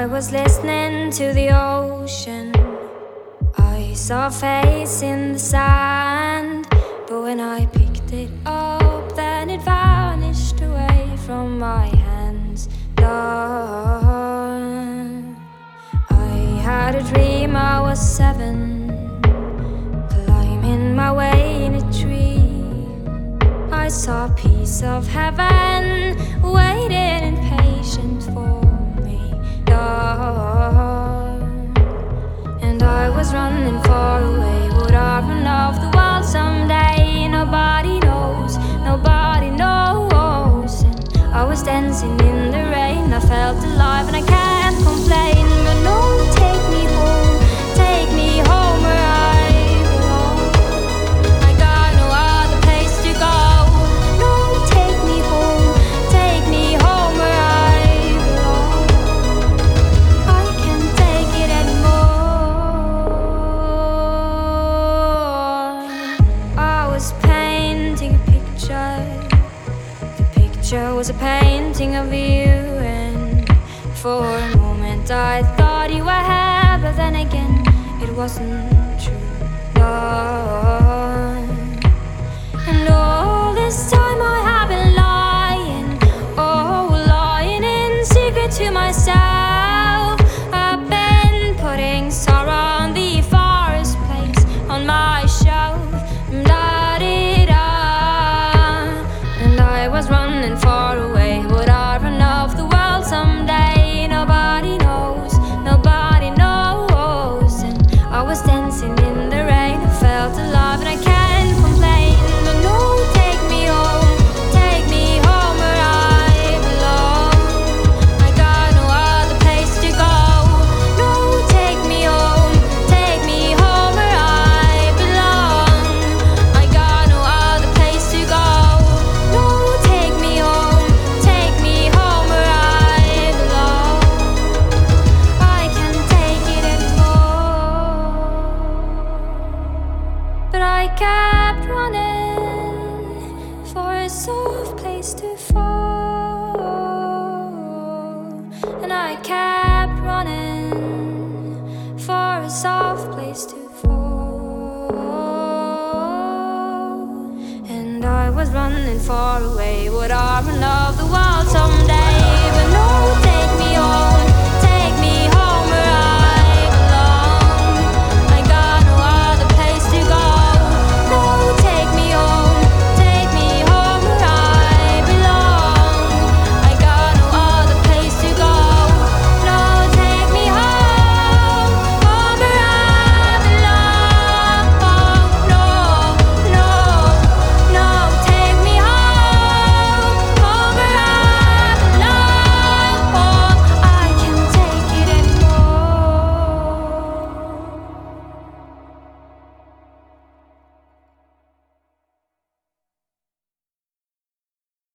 I was listening to the ocean. I saw a face in the sand, but when I picked it up, then it vanished away from my hands. Gone. I had a dream I was 7, climbing my way in a tree. I saw a piece of heaven waiting impatient for me. And I was running far away. Would I run off the world someday? Nobody knows, nobody knows. And I was dancing in the rain. I felt alive and I can't complain. But no, take me home where I belong. I got no other place to go. No, take me home where I belong. I can't take it anymore. I was painting a picture. The picture was a painting of you, and for a moment I thought you were here, but then again it wasn't true. Gone. And all this time I have been lying, lying in secret to myself. I've been putting sorrow on the forest place on my shelf. Da-dee-da. And I was running far away. Would I run off the world someday? Nobody knows, nobody knows. And I was dancing in the rain. I felt alive and I can't complain. But no, take me home where I belong. I got no other place to go. No, take me home where I belong. I got no other place to go. No, take me home where I belong. I can't take it anymore. But I kept running for a soft place to fall. And I kept running for a soft place to fall. And I was running far away. Would I run off the world someday?